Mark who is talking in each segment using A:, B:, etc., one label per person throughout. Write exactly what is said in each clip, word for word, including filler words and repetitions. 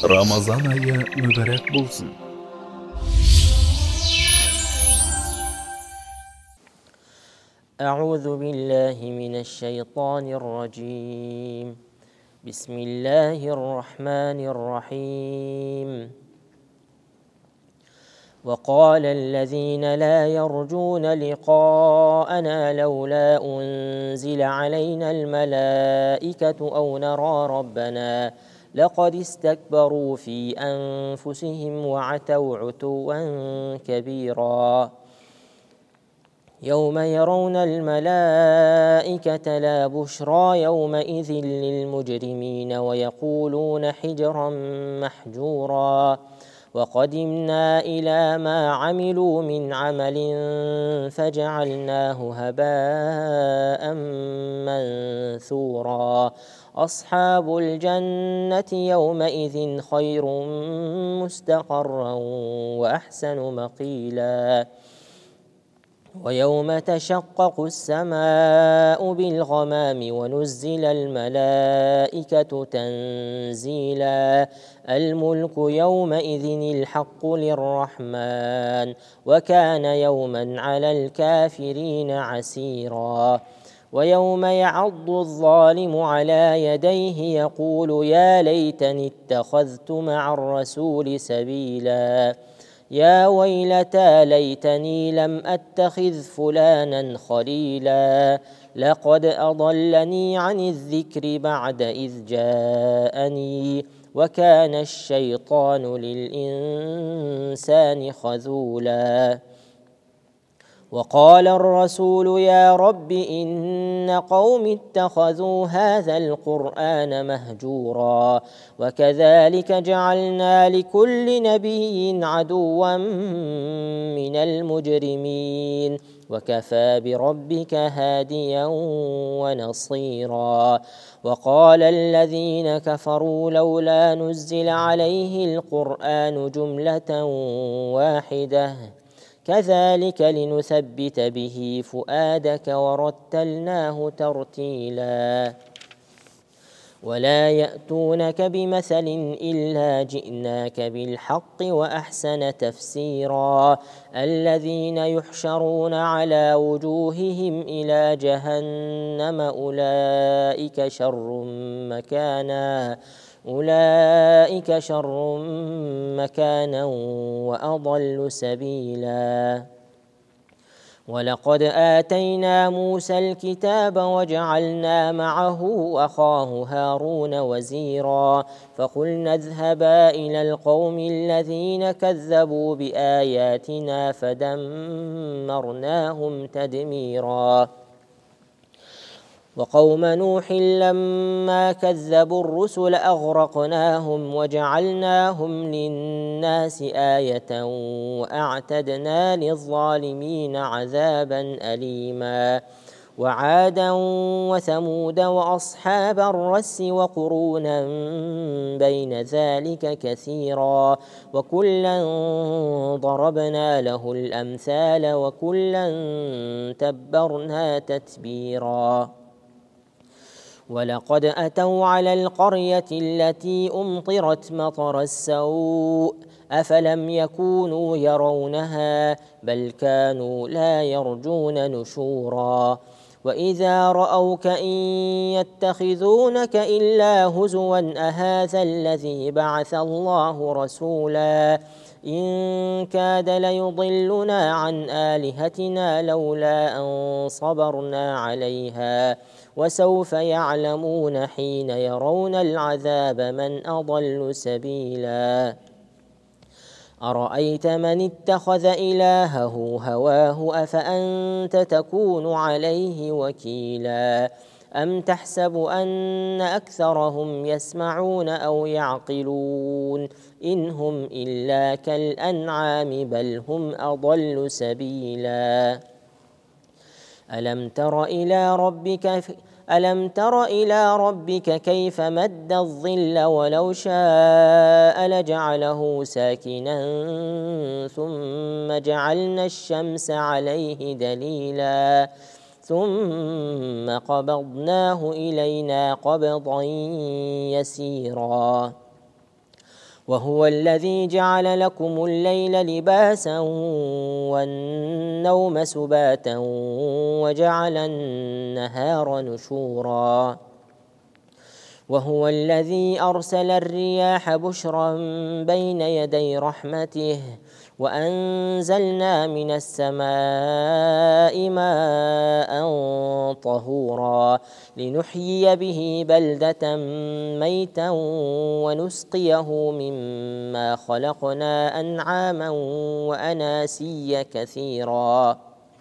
A: Ramazan ayı mübarek bulsun.
B: أعوذ بالله من الشيطان الرجيم بسم الله الرحمن الرحيم وقال الذين لا يرجون لقاءنا لولا أنزل علينا الملائكة أو نرى ربنا لقد استكبروا في أنفسهم وعتوا عتوا كبيرا يوم يرون الملائكة لا بشرى يومئذ للمجرمين ويقولون حجرا محجورا وقدمنا إلى ما عملوا من عمل فجعلناه هباء منثورا أصحاب الجنة يومئذ خير مستقرا وأحسن مقيلا ويوم تشقق السماء بالغمام ونزل الملائكة تنزيلا الملك يومئذ الحق للرحمن وكان يوما على الكافرين عسيرا ويوم يعض الظالم على يديه يقول يا ليتني اتخذت مع الرسول سبيلا يا ويلتى ليتني لم أتخذ فلانا خليلا لقد أضلني عن الذكر بعد إذ جاءني وكان الشيطان للإنسان خذولا وقال الرسول يا رب إن قوم اتخذوا هذا القرآن مهجورا وكذلك جعلنا لكل نبي عدوا من المجرمين وكفى بربك هاديا ونصيرا وقال الذين كفروا لولا نزل عليه القرآن جملة واحدة كذلك لنثبت به فؤادك ورتلناه ترتيلا ولا يأتونك بمثل إلا جئناك بالحق وأحسن تفسيرا الذين يحشرون على وجوههم إلى جهنم أولئك شر مكانا أولئك شر مكانا وأضل سبيلا ولقد آتينا موسى الكتاب وجعلنا معه أخاه هارون وزيرا فقلنا اذهبا إلى القوم الذين كذبوا بآياتنا فدمرناهم تدميرا وقوم نوح لما كذبوا الرسل أغرقناهم وجعلناهم للناس آية وأعتدنا للظالمين عذابا أليما وعادا وثمود وأصحاب الرس وقرونا بين ذلك كثيرا وكلا ضربنا له الأمثال وكلا تبرنا تتبيرا ولقد أتوا على القرية التي أمطرت مطر السوء أفلم يكونوا يرونها بل كانوا لا يرجون نشورا وإذا رأوك إن يتخذونك إلا هزوا أهذا الذي بعث الله رسولا إن كاد ليضلنا عن آلهتنا لولا أن صبرنا عليها وسوف يعلمون حين يرون العذاب من أضل سبيلا أرأيت من اتخذ إلهه هواه أفأنت تكون عليه وكيلا أم تحسب أن أكثرهم يسمعون أو يعقلون إن هم إلا كالأنعام بل هم أضل سبيلا ألم تر إلى ربك ألم تر إلى ربك كيف مد الظل ولو شاء لجعله ساكنا ثم جعلنا الشمس عليه دليلا ثم قبضناه إلينا قبضا يسيرا وهو الذي جعل لكم الليل لباسا والنوم سباتا وجعل النهار نشورا وهو الذي أرسل الرياح بشرا بين يدي رحمته وأنزلنا من السماء ماء طهورا لنحيي به بلدة ميتا ونسقيه مما خلقنا أنعاما وأناسيا كثيرا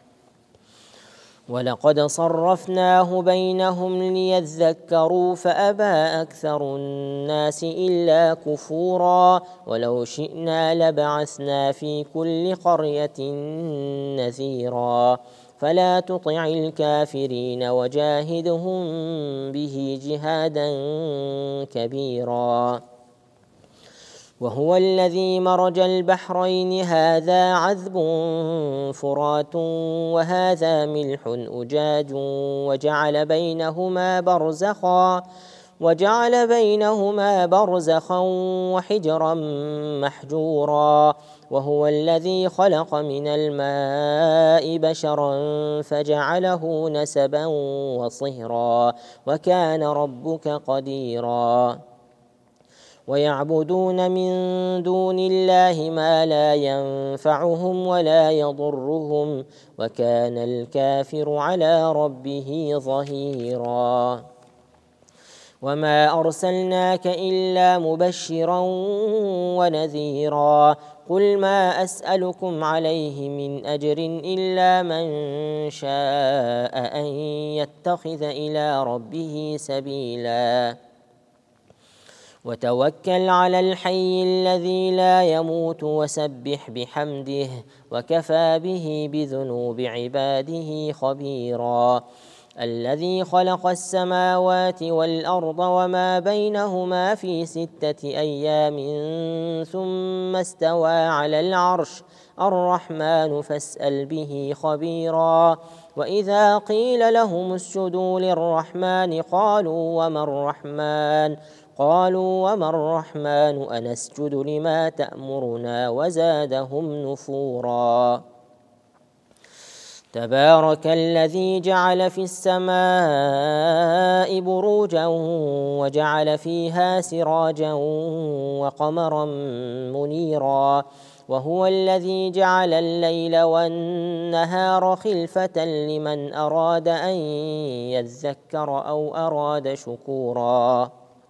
B: ولقد صرفناه بينهم ليذكروا فأبى أكثر الناس إلا كفورا ولو شئنا لبعثنا في كل قرية نذيرا فلا تطع الكافرين وجاهدهم به جهادا كبيرا وهو الذي مرج البحرين هذا عذب فرات وهذا ملح أجاج وجعل بينهما برزخا وجعل بينهما برزخا وحجرا محجورا وهو الذي خلق من الماء بشرا فجعله نسبا وصهرا وكان ربك قديرا ويعبدون من دون الله ما لا ينفعهم ولا يضرهم وكان الكافر على ربه ظهيرا وما أرسلناك إلا مبشرا ونذيرا قل ما أسألكم عليه من أجر إلا من شاء أن يتخذ إلى ربه سبيلا وتوكل على الحي الذي لا يموت وسبح بحمده وكفى به بذنوب عباده خبيرا الذي خلق السماوات والأرض وما بينهما في ستة أيام ثم استوى على العرش الرحمن فاسأل به خبيرا وإذا قيل لهم اسجدوا للرحمن قالوا وما الرحمن قالوا وما الرحمن أنسجد لما تأمرنا وزادهم نفورا تبارك الذي جعل في السماء بروجا وجعل فيها سراجا وقمرا منيرا وهو الذي جعل الليل والنهار خلفة لمن أراد أن يذكر أو أراد شكورا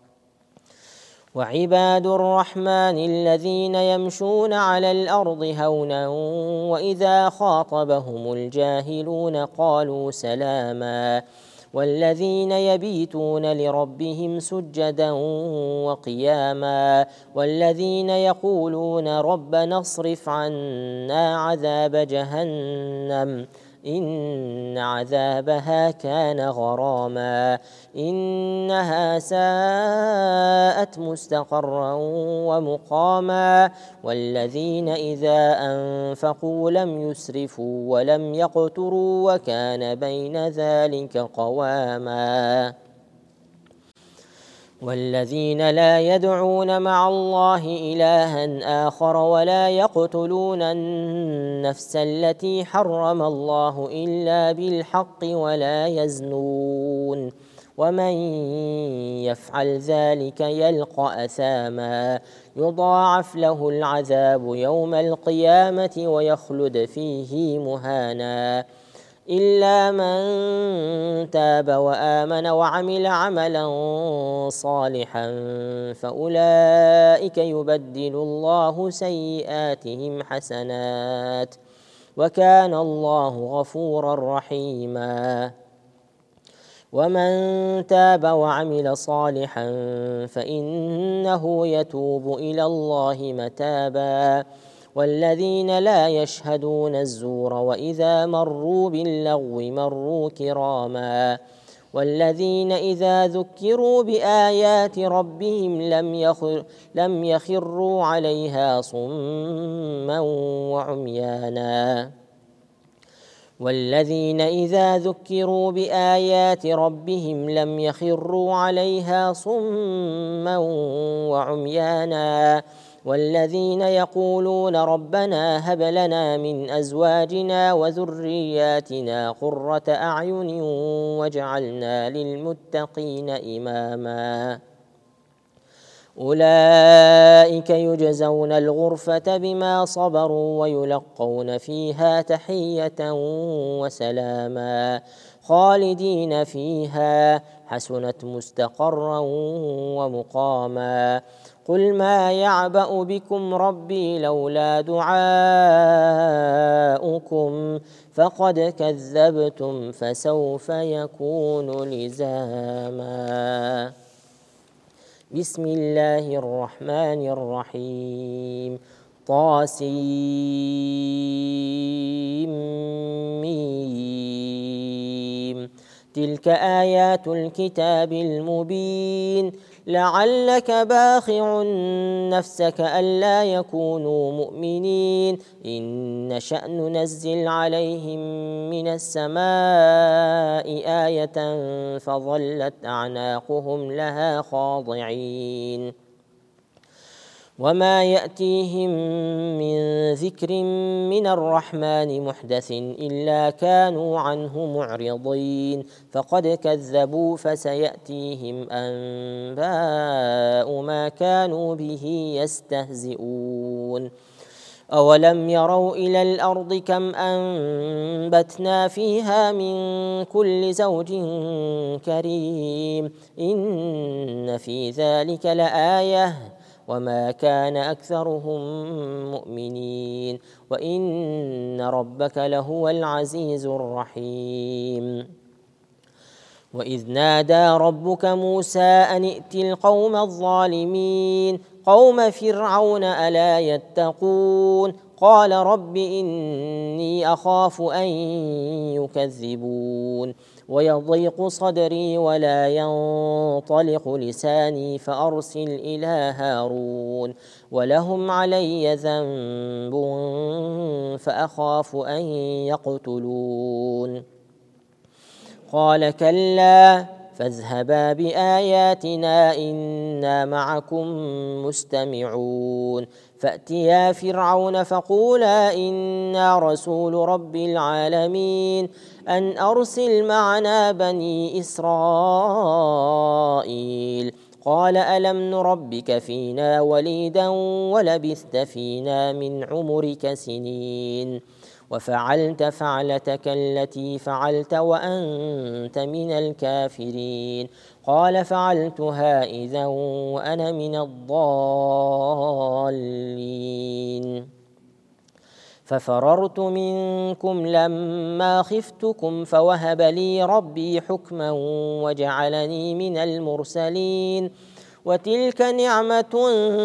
B: وعباد الرحمن الذين يمشون على الأرض هونا وإذا خاطبهم الجاهلون قالوا سلاما والذين يبيتون لربهم سجدا وقياما والذين يقولون ربنا اصرف عنا عذاب جهنم إن عذابها كان غراما إنها ساءت مستقرا ومقاما والذين إذا أنفقوا لم يسرفوا ولم يقتروا وكان بين ذلك قواما والذين لا يدعون مع الله إلها آخر ولا يقتلون النفس التي حرم الله إلا بالحق ولا يزنون ومن يفعل ذلك يلقى أثاما يضاعف له العذاب يوم القيامة ويخلد فيه مهانا إلا من تاب وآمن وعمل عملا صالحا فأولئك يبدل الله سيئاتهم حسنات وكان الله غفورا رحيما ومن تاب وعمل صالحا فإنه يتوب إلى الله متابا والذين لا يشهدون الزور وإذا مروا باللغو مروا كراما والذين إذا ذكروا بآيات ربهم لم يخر لم يخروا عليها صما وعميانا والذين إذا ذكروا بآيات ربهم لم يخروا عليها صما وعميانا والذين يقولون ربنا هب لنا من أزواجنا وذرياتنا قرة أعين واجعلنا للمتقين إماما أولئك يجزون الغرفة بما صبروا ويلقون فيها تحية وسلاما خالدين فيها حسنت مستقرا ومقاما قل ما يعبأ بكم ربي لولا دعاؤكم فقد كذبتم فسوف يكون لزاما. بسم الله الرحمن الرحيم طاسيم تلك آيات الكتاب المبين لعلك باخع نفسك ألا يكونوا مؤمنين إن نشأ ننزل عليهم من السماء آية فظلت أعناقهم لها خاضعين وما يأتيهم من ذكر من الرحمن محدث إلا كانوا عنه معرضين فقد كذبوا فسيأتيهم أنباء ما كانوا به يستهزئون أولم يروا إلى الأرض كم أنبتنا فيها من كل زوج كريم إن في ذلك لآية وما كان أكثرهم مؤمنين وإن ربك لهو العزيز الرحيم وإذ نادى ربك موسى أن ائت القوم الظالمين قوم فرعون ألا يتقون قال رب إني أخاف أن يكذبون ويضيق صدري ولا ينطلق لساني فأرسل إلى هارون ولهم علي ذنب فأخاف أن يقتلون قال كلا فاذهبا بآياتنا إنا معكم مستمعون فأتيا فرعون فقولا إنا رسول رب العالمين أن أرسل معنا بني إسرائيل قال ألم نربك فينا وليدا ولبثت فينا من عمرك سنين وفعلت فعلتك التي فعلت وأنت من الكافرين قال فعلتها إذا وأنا من الضالين ففررت منكم لما خفتكم فوهب لي ربي حكما وجعلني من المرسلين وتلك نعمة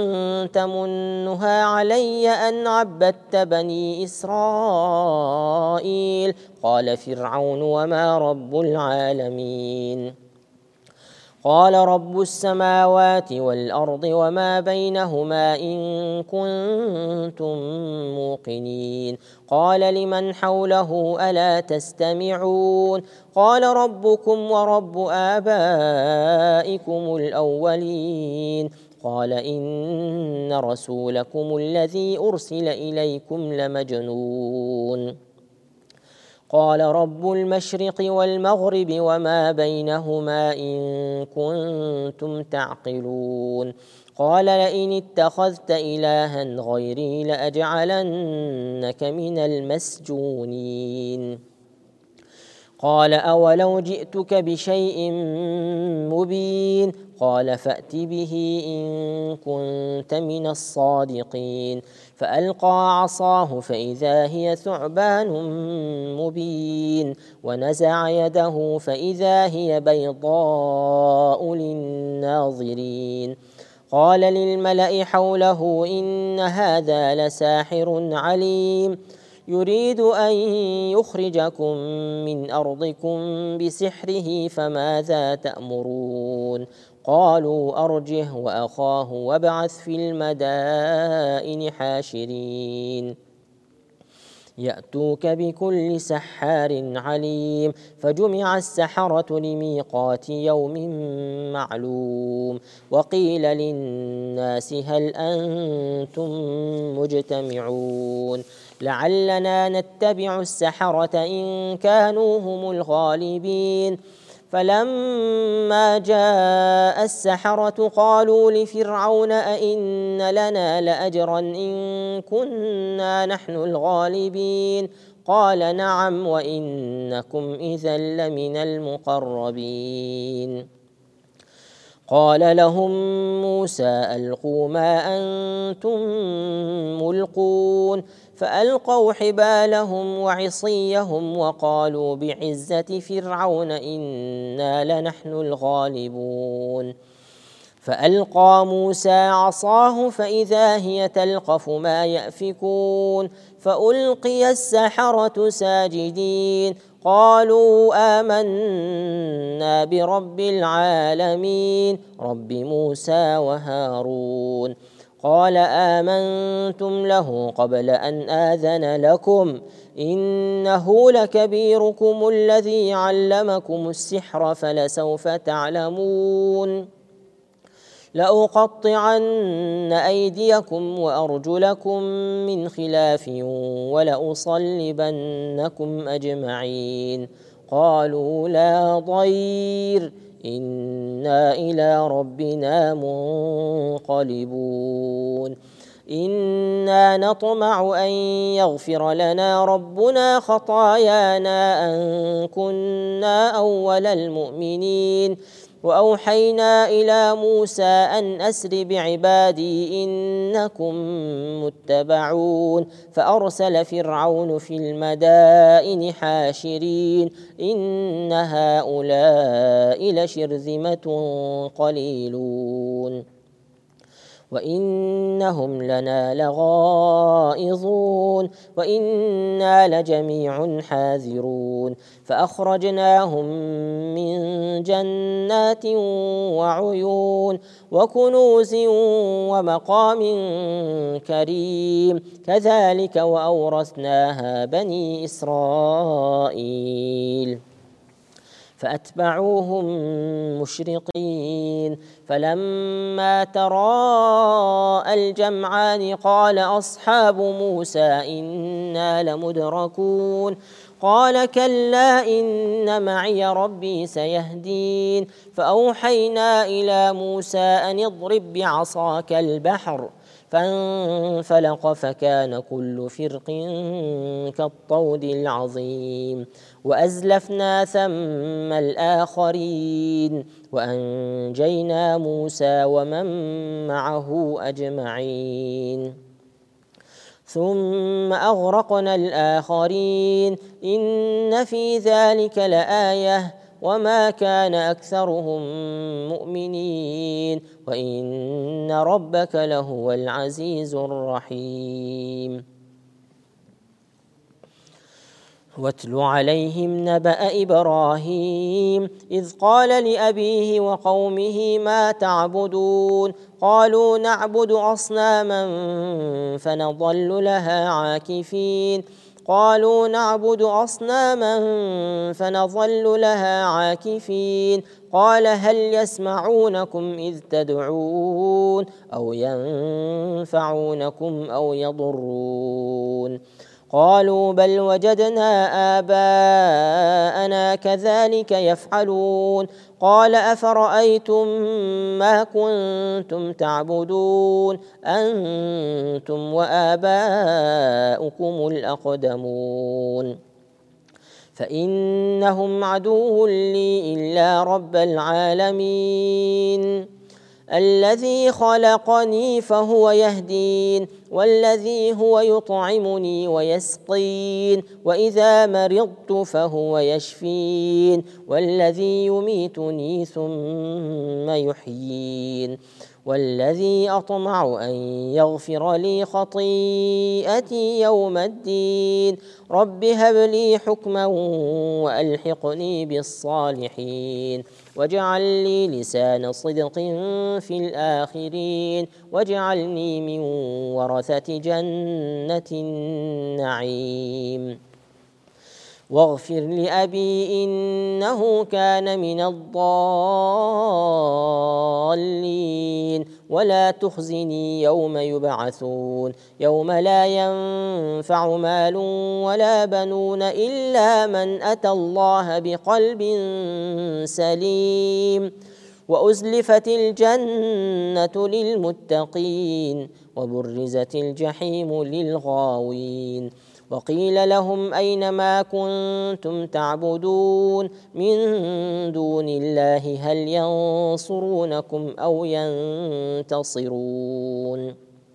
B: تمنها علي أن عبدت بني إسرائيل قال فرعون وما رب العالمين قال رب السماوات والأرض وما بينهما إن كنتم موقنين قال لمن حوله ألا تستمعون قال ربكم ورب آبائكم الأولين قال إن رسولكم الذي أرسل إليكم لمجنون قال رب المشرق والمغرب وما بينهما إن كنتم تعقلون قال لئن اتخذت إلها غيري لأجعلنك من المسجونين قال أولو جئتك بشيء مبين قال فأت به إن كنت من الصادقين فألقى عصاه فإذا هي ثعبان مبين ونزع يده فإذا هي بيضاء للناظرين قال للملأ حوله إن هذا لساحر عليم يريد أن يخرجكم من أرضكم بسحره فماذا تأمرون قالوا أرجه وأخاه وابعث في المدائن حاشرين يأتوك بكل سحار عليم. فجمع السحرة لميقات يوم معلوم. وقيل للناس هل أنتم مجتمعون لعلنا نتبع السحرة إن كانوا هم الغالبين. فلما جاء السحرة قالوا لفرعون أئن لنا لأجرا إن كنا نحن الغالبين قال نعم وإنكم إذا لمن المقربين. قال لهم موسى ألقوا ما أنتم ملقون فألقوا حبالهم وعصيهم وقالوا بعزة فرعون إنا لنحن الغالبون. فألقى موسى عصاه فإذا هي تلقف ما يأفكون فألقي السحرة ساجدين قالوا آمنا برب العالمين رب موسى وهارون. قال آمنتم له قبل أن آذن لكم إنه لكبيركم الذي علمكم السحر فلسوف تعلمون لأقطعن أيديكم وأرجلكم من خلاف ولأصلبنكم أجمعين. قالوا لا ضير إنا إلى ربنا منقلبون إنا نطمع أن يغفر لنا ربنا خطايانا أن كنا أول المؤمنين. وأوحينا إلى موسى أن أسر بعبادي إنكم متبعون فأرسل فرعون في المدائن حاشرين إن هؤلاء لشرذمة قليلون وإنهم لنا لغائظون وإنا لجميع حاذرون. فأخرجناهم من جنات وعيون وكنوز ومقام كريم كذلك وأورثناها بني إسرائيل. فأتبعوهم مشرقين فلما تراءى الجمعان قال أصحاب موسى إنا لمدركون قال كلا إن معي ربي سيهدين. فأوحينا إلى موسى أن اضرب بعصاك البحر فانفلق فكان كل فرق كالطود العظيم وأزلفنا ثم الآخرين وأنجينا موسى ومن معه أجمعين ثم أغرقنا الآخرين إن في ذلك لآية وما كان أكثرهم مؤمنين وإن ربك لهو العزيز الرحيم. واتل عليهم نبأ إبراهيم إذ قال لأبيه وقومه ما تعبدون قالوا نعبد أصناما فنظل لها عاكفين قالوا نعبد أصناما فنظل لها عاكفين قال هل يسمعونكم إذ تدعون أو ينفعونكم أو يضرون قالوا بل وجدنا آباءنا كذلك يفعلون قال أفرأيتم ما كنتم تعبدون أنتم وآباؤكم الأقدمون فإنهم عدو لي إلا رب العالمين الذي خلقني فهو يهدين والذي هو يطعمني ويسقين وإذا مرضت فهو يشفين والذي يميتني ثم يحيين والذي أطمع أن يغفر لي خطيئتي يوم الدين رب هب لي حكما وألحقني بالصالحين واجعل لي لسان صدق في الآخرين واجعلني من ورثة جنة النعيم. واغفر لأبي إنه كان من الضالين ولا تخزني يوم يبعثون يوم لا ينفع مال ولا بنون إلا من أتى الله بقلب سليم. وأزلفت الجنة للمتقين وبرزت الجحيم للغاوين وقيل لهم أين ما كنتم تعبدون من دون الله هل ينصرونكم أو ينتصرون.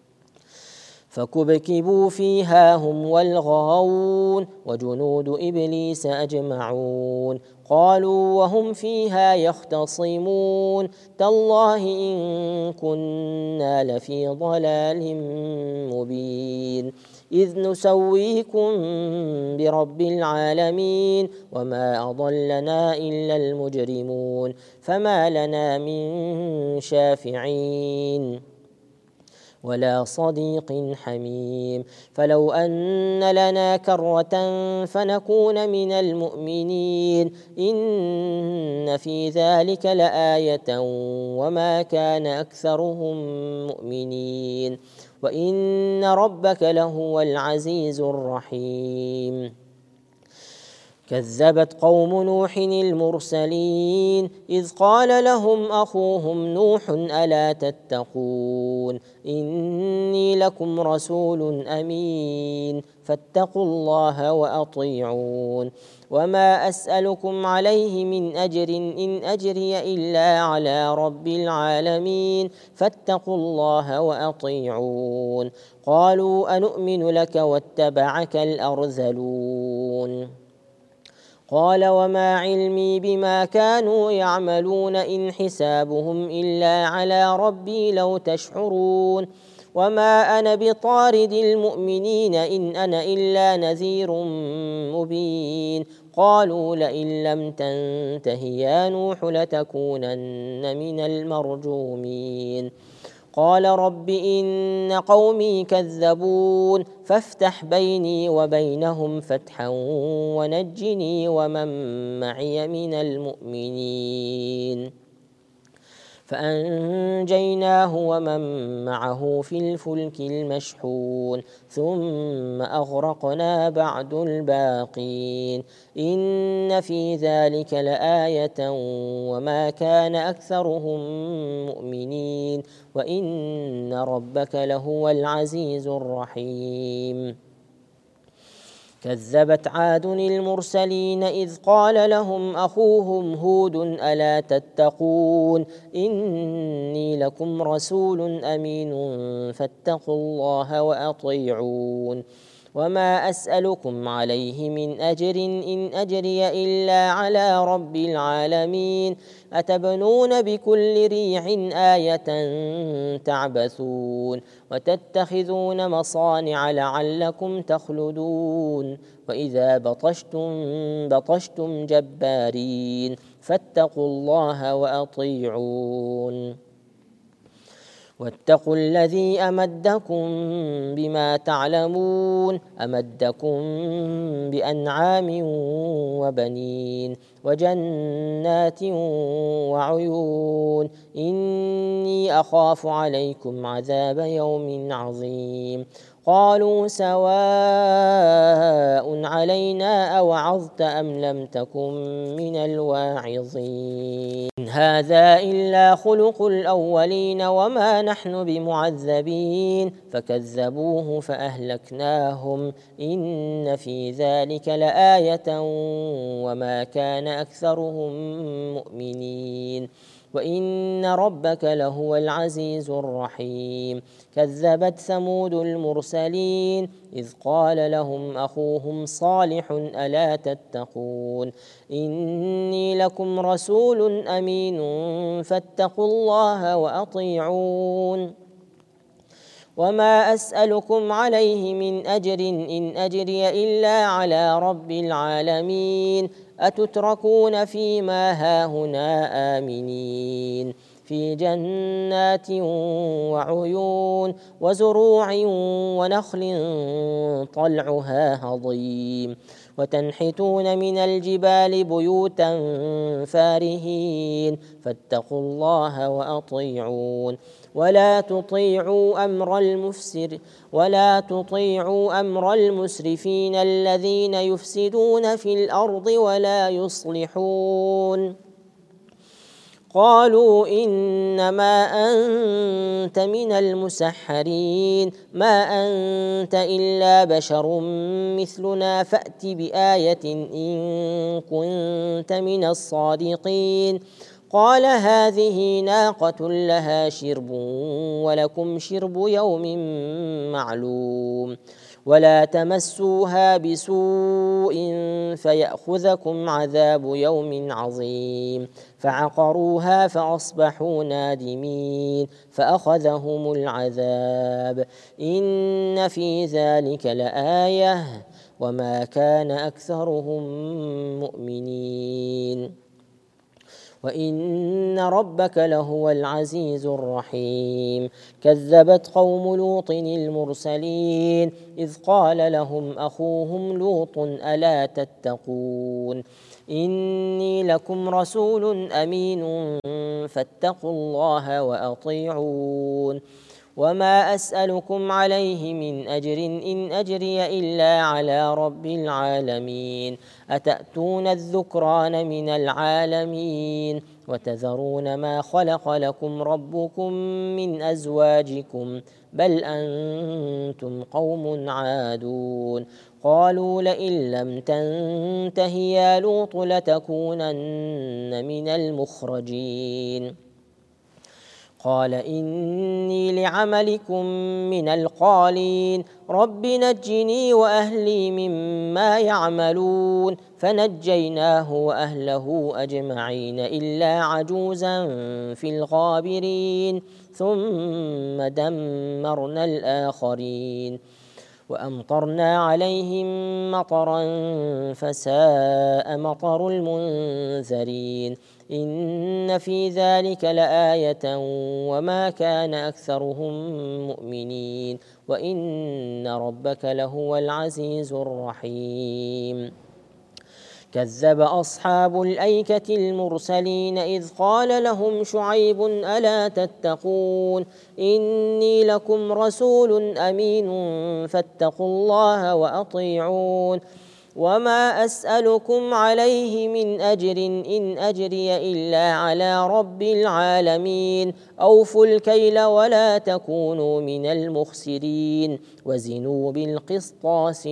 B: فكبكبوا فيها هم والغاوون وجنود إبليس أجمعون قالوا وهم فيها يختصمون تالله إن كنا لفي ضلال مبين إذ نسويكم برب العالمين وما أضلنا إلا المجرمون فما لنا من شافعين ولا صديق حميم فلو أن لنا كرة فنكون من المؤمنين إن في ذلك لآية وما كان أكثرهم مؤمنين وإن ربك لهو العزيز الرحيم. كذبت قوم نوح المرسلين إذ قال لهم أخوهم نوح ألا تتقون إني لكم رسول أمين فاتقوا الله وأطيعون وما أسألكم عليه من أجر إن أجري إلا على رب العالمين فاتقوا الله وأطيعون. قالوا أنؤمن لك واتبعك الأرذلون قال وما علمي بما كانوا يعملون إن حسابهم إلا على ربي لو تشعرون وما أنا بطارد المؤمنين إن أنا إلا نذير مبين قالوا لئن لم تنته يا نوح لتكونن من المرجومين قال رب إن قومي كذبون فافتح بيني وبينهم فتحا ونجني ومن معي من المؤمنين فأنجيناه ومن معه في الفلك المشحون ثم أغرقنا بعد الباقين إن في ذلك لآية وما كان أكثرهم مؤمنين وإن ربك لهو العزيز الرحيم. كذبت عاد المرسلين إذ قال لهم أخوهم هود ألا تتقون إني لكم رسول أمين فاتقوا الله وأطيعون وما أسألكم عليه من أجر إن أجري إلا على رب العالمين أتبنون بكل ريع آية تعبثون وتتخذون مصانع لعلكم تخلدون وإذا بطشتم بطشتم جبارين فاتقوا الله وأطيعون واتقوا الذي أمدكم بما تعلمون أمدكم بأنعام وبنين وجنات وعيون إني أخاف عليكم عذاب يوم عظيم قالوا سواء علينا أوعظت أم لم تكن من الواعظين إن هذا إلا خلق الأولين وما نحن بمعذبين فكذبوه فأهلكناهم إن في ذلك لآية وما كان أكثرهم مؤمنين وإن ربك لهو العزيز الرحيم. كذبت ثمود المرسلين إذ قال لهم أخوهم صالح ألا تتقون إني لكم رسول أمين فاتقوا الله وأطيعون وما أسألكم عليه من أجر إن أجري إلا على رب العالمين أتتركون فيما هاهنا آمنين في جنات وعيون وزروع ونخل طلعها هضيم وتنحتون من الجبال بيوتا فارهين فاتقوا الله وأطيعون ولا تطيعوا أمر المفسر ولا تطيعوا أمر المسرفين الذين يفسدون في الأرض ولا يصلحون قالوا إنما أنت من المسحرين ما أنت إلا بشر مثلنا فأت بآية إن كنت من الصادقين قال هذه ناقة لها شرب ولكم شرب يوم معلوم ولا تمسوها بسوء فيأخذكم عذاب يوم عظيم فعقروها فأصبحوا نادمين فأخذهم العذاب إن في ذلك لآية وما كان أكثرهم مؤمنين وإن ربك لهو العزيز الرحيم كذبت قوم لوط المرسلين إذ قال لهم أخوهم لوط ألا تتقون إني لكم رسول أمين فاتقوا الله وأطيعون وما أسألكم عليه من أجر إن أجري إلا على رب العالمين أتأتون الذكران من العالمين وتذرون ما خلق لكم ربكم من أزواجكم بل أنتم قوم عادون قالوا لئن لم تنته يا لوط لتكونن من المخرجين قال إني لعملكم من القالين رب نجني وأهلي مما يعملون فنجيناه وأهله أجمعين إلا عجوزا في الغابرين ثم دمرنا الآخرين وأمطرنا عليهم مطرا فساء مطر المنذرين إن في ذلك لآية وما كان أكثرهم مؤمنين وإن ربك لهو العزيز الرحيم كذب أصحاب الأيكة المرسلين إذ قال لهم شعيب ألا تتقون إني لكم رسول أمين فاتقوا الله وأطيعون وما أسألكم عليه من أجر إن أجري إلا على رب العالمين أوفوا الكيل ولا تكونوا من المخسرين وزنوا بالقسطاس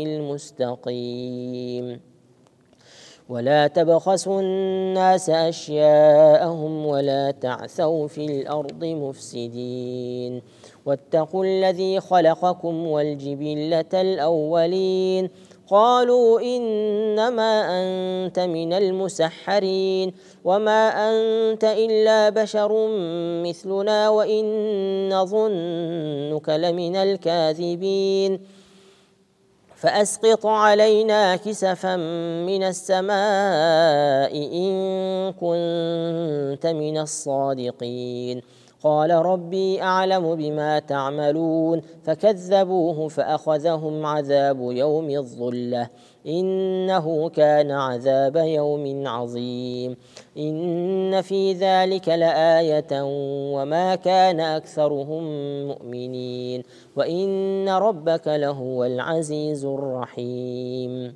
B: المستقيم ولا تبخسوا الناس أشياءهم ولا تعثوا في الأرض مفسدين واتقوا الذي خلقكم والجبلة الأولين قالوا إنما أنت من المسحرين وما أنت إلا بشر مثلنا وإن نظنك لمن الكاذبين فأسقط علينا كسفا من السماء إن كنت من الصادقين قال ربي أعلم بما تعملون فكذبوه فأخذهم عذاب يوم الظلة إنه كان عذاب يوم عظيم إن في ذلك لآية وما كان أكثرهم مؤمنين وإن ربك لهو العزيز الرحيم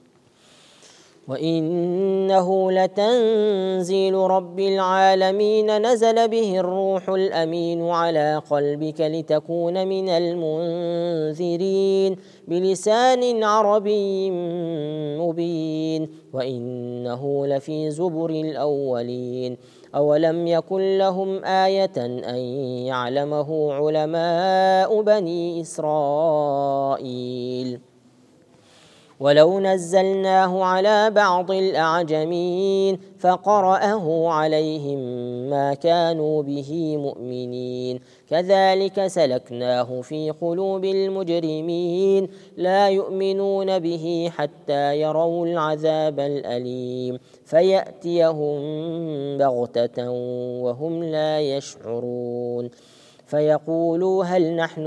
B: وإنه لتنزيل رب العالمين نزل به الروح الأمين على قلبك لتكون من المنذرين بلسان عربي مبين وإنه لفي زبر الأولين أولم يكن لهم آية أن يعلمه علماء بني إسرائيل ولو نزلناه على بعض الأعجمين فقرأه عليهم ما كانوا به مؤمنين كذلك سلكناه في قلوب المجرمين لا يؤمنون به حتى يروا العذاب الأليم فيأتيهم بغتة وهم لا يشعرون فيقولوا هل نحن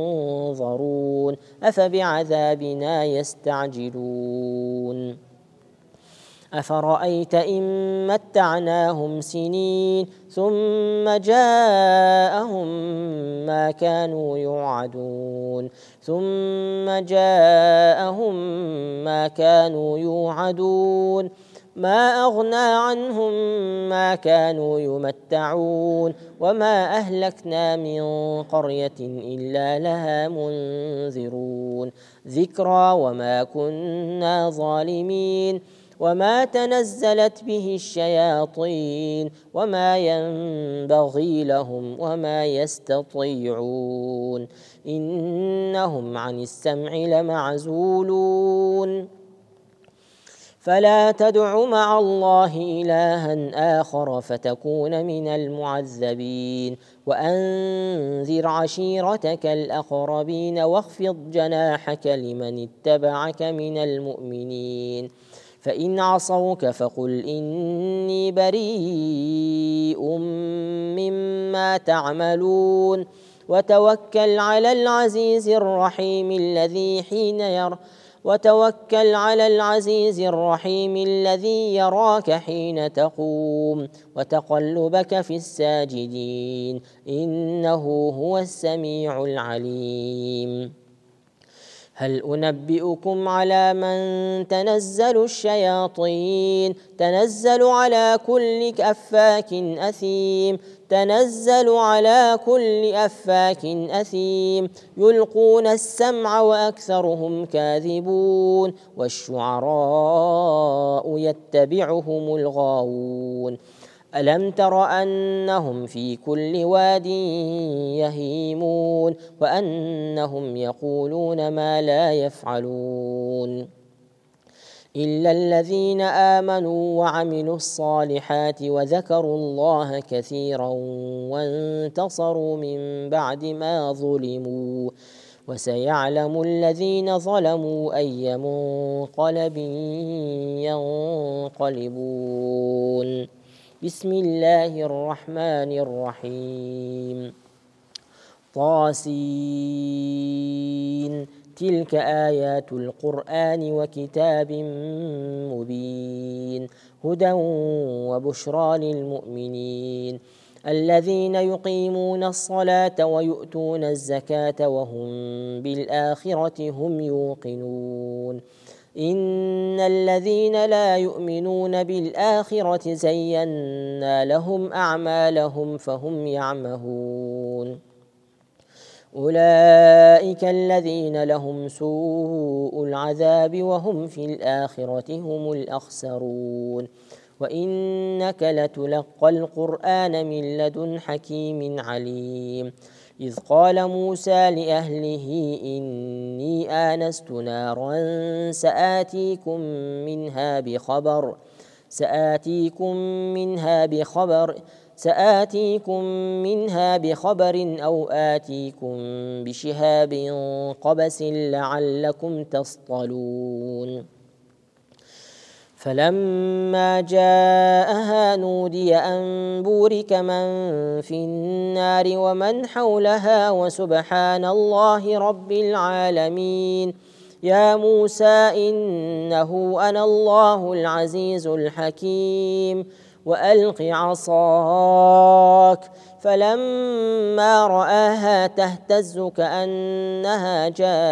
B: منظرون أفبعذابنا يستعجلون أفرأيت إن متعناهم سنين ثم جاءهم ما كانوا يوعدون ثم جاءهم ما كانوا يوعدون ما أغنى عنهم ما كانوا يمتعون وما أهلكنا من قرية إلا لها منذرون ذكرى وما كنا ظالمين وما تنزلت به الشياطين وما ينبغي لهم وما يستطيعون إنهم عن السمع لمعزولون فلا تدع مع الله إلها آخر فتكون من المعذبين وأنذر عشيرتك الأقربين واخفض جناحك لمن اتبعك من المؤمنين فإن عصوك فقل إني بريء مما تعملون وتوكل على العزيز الرحيم الذي حين ير وتوكل على العزيز الرحيم الذي يراك حين تقوم وتقلبك في الساجدين إنه هو السميع العليم هل أنبئكم على من تنزل الشياطين تنزل على كل أفاك أثيم تنزل على كل أفاك أثيم يلقون السمع وأكثرهم كاذبون والشعراء يتبعهم الغاوون ألم تر أنهم في كل واد يهيمون وأنهم يقولون ما لا يفعلون إلا الذين آمنوا وعملوا الصالحات وذكروا الله كثيرا وانتصروا من بعد ما ظلموا وسيعلم الذين ظلموا أي منقلب ينقلبون بسم الله الرحمن الرحيم طاسين تلك آيات القرآن وكتاب مبين هدى وبشرى للمؤمنين الذين يقيمون الصلاة ويؤتون الزكاة وهم بالآخرة هم يوقنون إن الذين لا يؤمنون بالآخرة زينا لهم أعمالهم فهم يعمهون أولئك الذين لهم سوء العذاب وهم في الآخرة هم الأخسرون وإنك لتلقى القرآن من لدن حكيم عليم إذ قال موسى لأهله إني آنست نارا سآتيكم منها بخبر سآتيكم منها بخبر سآتيكم منها بخبر أو آتيكم بشهاب قبس لعلكم تصطلون فلما جاءها نودي أن بورك من في النار ومن حولها وسبحان الله رب العالمين يا موسى إنه أنا الله العزيز الحكيم وألق عصاك فلما رآها تهتز كأنها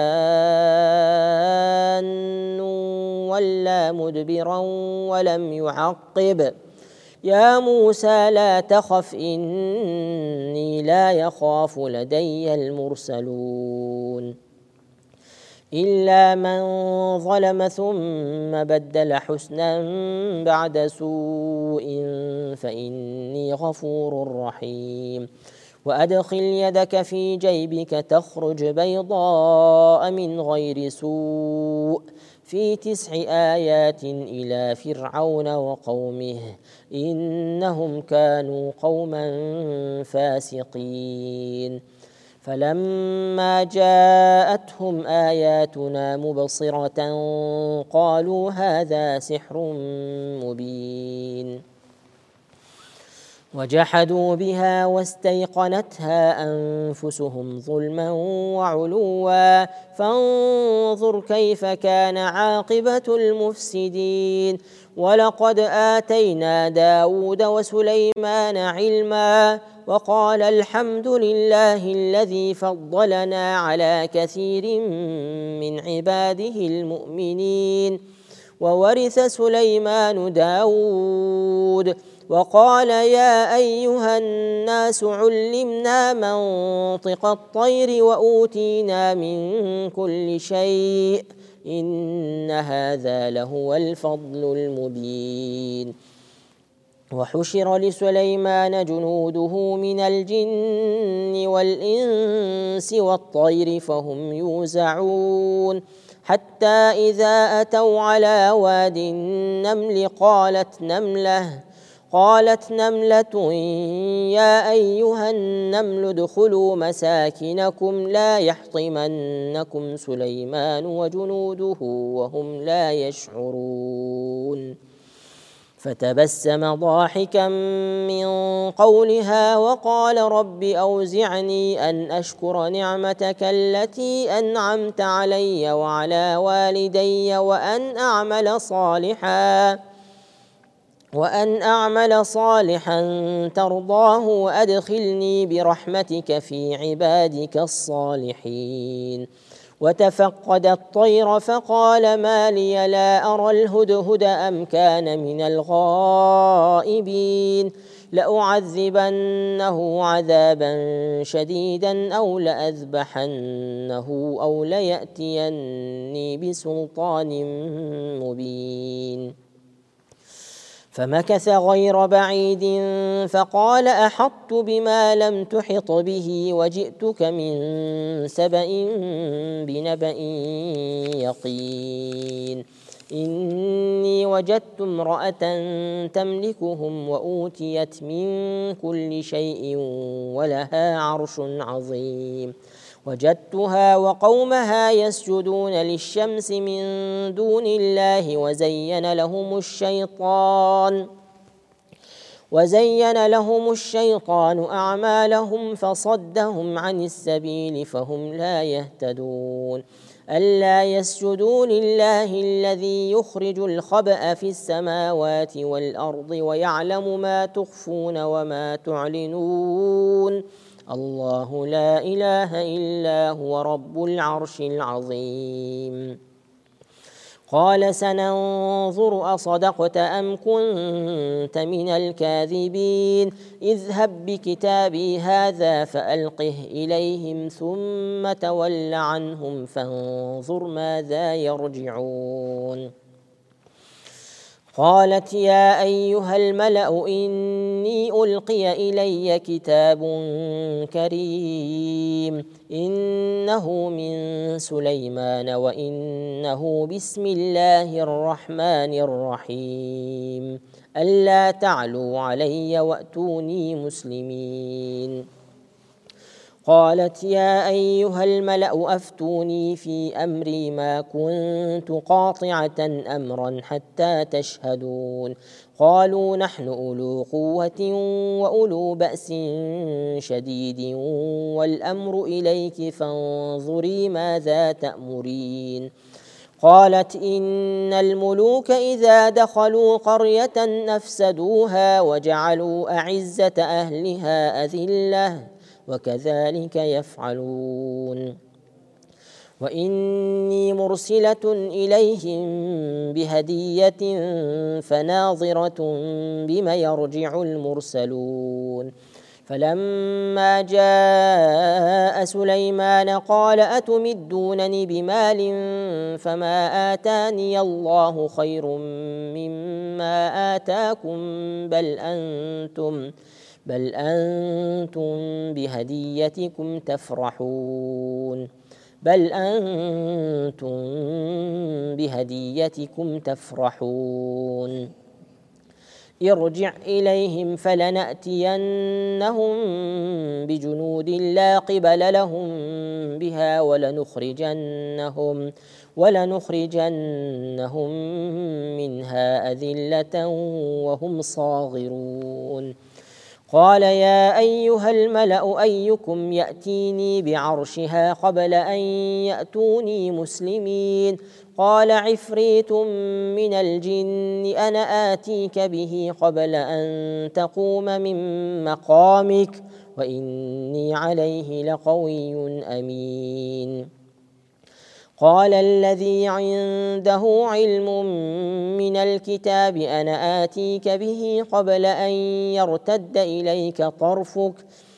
B: جان ولا مدبرا ولم يعقب يا موسى لا تخف إني لا يخاف لدي المرسلون إلا من ظلم ثم بدل حسنا بعد سوء فإني غفور رحيم وأدخل يدك في جيبك تخرج بيضاء من غير سوء في تسع آيات إلى فرعون وقومه إنهم كانوا قوما فاسقين فلما جاءتهم آياتنا مبصرة قالوا هذا سحر مبين وجحدوا بها واستيقنتها أنفسهم ظلما وعلوا فانظر كيف كان عاقبة المفسدين ولقد آتينا داود وسليمان علما وقال الحمد لله الذي فضلنا على كثير من عباده المؤمنين وورث سليمان داود وقال يا أيها الناس علمنا منطق الطير وأوتينا من كل شيء إن هذا لهو الفضل المبين وحشر لسليمان جنوده من الجن والإنس والطير فهم يوزعون حتى إذا أتوا على واد النمل قالت نملة قالت نملة يا أيها النمل ادخلوا مساكنكم لا يحطمنكم سليمان وجنوده وهم لا يشعرون فتبسم ضاحكا من قولها وقال رب أوزعني أن أشكر نعمتك التي أنعمت علي وعلى والدي وأن أعمل صالحا وأن أعمل صالحا ترضاه وأدخلني برحمتك في عبادك الصالحين وتفقد الطير فقال ما لي لا أرى الهدهد أم كان من الغائبين لأعذبنه عذابا شديدا أو لأذبحنه أو ليأتيني بسلطان مبين فمكث غير بعيد فقال أحطت بما لم تحط به وجئتك من سبأ بنبأ يقين إني وجدت امرأة تملكهم وأوتيت من كل شيء ولها عرش عظيم وجدتها وقومها يسجدون للشمس من دون الله وزين لهم الشيطان وزين لهم الشيطان أعمالهم فصدهم عن السبيل فهم لا يهتدون ألا يسجدوا لله الذي يخرج الخبأ في السماوات والأرض ويعلم ما تخفون وما تعلنون الله لا إله إلا هو رب العرش العظيم قال سننظر أصدقت أم كنت من الكاذبين اذهب بكتابي هذا فألقه إليهم ثم تول عنهم فانظر ماذا يرجعون قالت يا أيها الملأ إني ألقي إلي كتاب كريم إنه من سليمان وإنه بسم الله الرحمن الرحيم ألا تعلوا علي وأتوني مسلمين قالت يا أيها الملأ أفتوني في أمري ما كنت قاطعة أمرا حتى تشهدون قالوا نحن أولو قوة وأولو بأس شديد والأمر إليك فانظري ماذا تأمرين قالت إن الملوك إذا دخلوا قرية أفسدوها وجعلوا أعزة أهلها أذلة وكذلك يفعلون وإني مرسلة إليهم بهدية فناظرة بما يرجع المرسلون فلما جاء سليمان قال أتمدونني بمال فما آتاني الله خير مما آتاكم بل أنتم بل أنتم بهديتكم تفرحون بل أنتم بهديتكم تفرحون ارجع إليهم فلنأتينهم بجنود لا قبل لهم بها ولنخرجنهم ولنخرجنهم منها أذلة وهم صاغرون قال يا أيها الملأ أيكم يأتيني بعرشها قبل أن يأتوني مسلمين قال عفريت من الجن أنا آتيك به قبل أن تقوم من مقامك وإني عليه لقوي أمين قال الذي عنده علم من الكتاب أنا آتيك به قبل أن يرتد إليك طرفك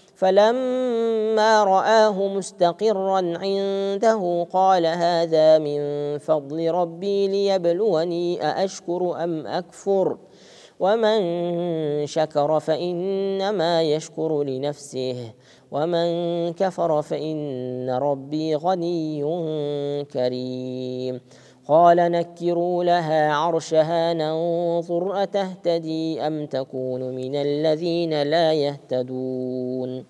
B: فلما رآه مستقرا عنده قال هذا من فضل ربي ليبلوني أأشكر أم أكفر ومن شكر فإنما يشكر لنفسه ومن كفر فإن ربي غني كريم قال نكروا لها عرشها ننظر أتهتدي أم تكون من الذين لا يهتدون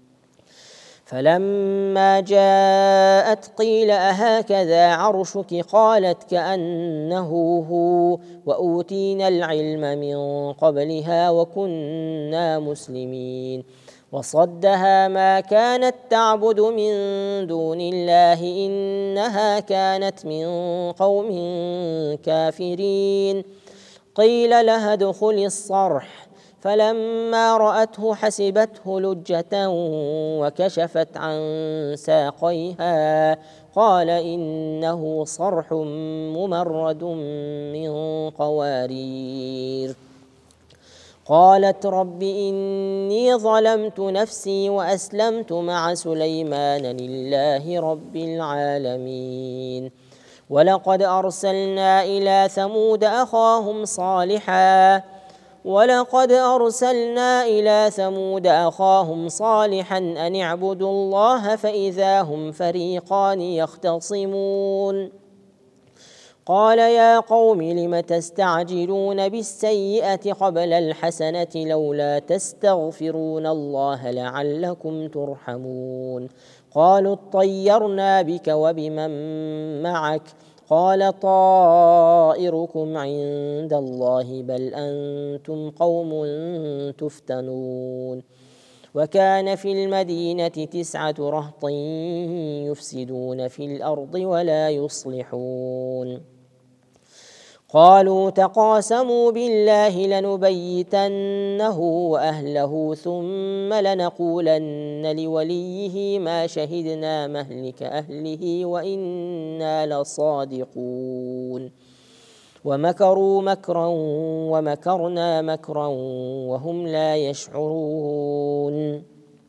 B: فلما جاءت قيل أهكذا عرشك قالت كأنه هو وأوتينا العلم من قبلها وكنا مسلمين وصدها ما كانت تعبد من دون الله إنها كانت من قوم كافرين قيل لها ادخل الصرح فلما رأته حسبته لجة وكشفت عن ساقيها قال إنه صرح ممرد من قوارير قالت رب إني ظلمت نفسي وأسلمت مع سليمان لله رب العالمين ولقد أرسلنا إلى ثمود أخاهم صالحا ولقد أرسلنا إلى ثمود أخاهم صالحا أن اعبدوا الله فإذا هم فريقان يختصمون قال يا قوم لم تستعجلون بالسيئة قبل الحسنة لولا تستغفرون الله لعلكم ترحمون قالوا اطيرنا بك وبمن معك قال طائركم عند الله بل أنتم قوم تفتنون وكان في المدينة تسعة رهط يفسدون في الأرض ولا يصلحون قالوا تقاسموا بالله لنبيتنه وأهله ثم لنقولن لوليه ما شهدنا مهلك أهله وإنا لصادقون ومكروا مكرا ومكرنا مكرا وهم لا يشعرون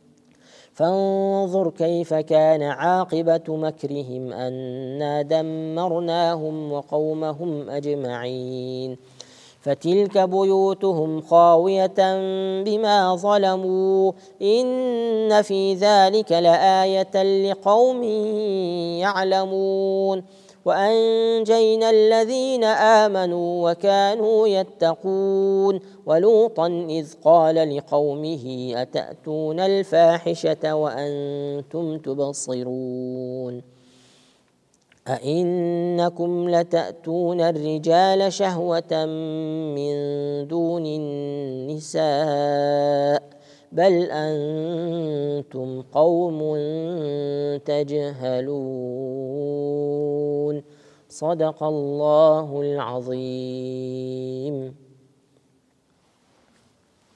B: فانظر كيف كان عاقبة مكرهم أنا دمرناهم وقومهم أجمعين فتلك بيوتهم خاوية بما ظلموا إن في ذلك لآية لقوم يعلمون وأنجينا الذين آمنوا وكانوا يتقون ولوطا إذ قال لقومه أتأتون الفاحشة وأنتم تبصرون أئنكم لتأتون الرجال شهوة من دون النساء بل أنتم قوم تجهلون صدق الله العظيم.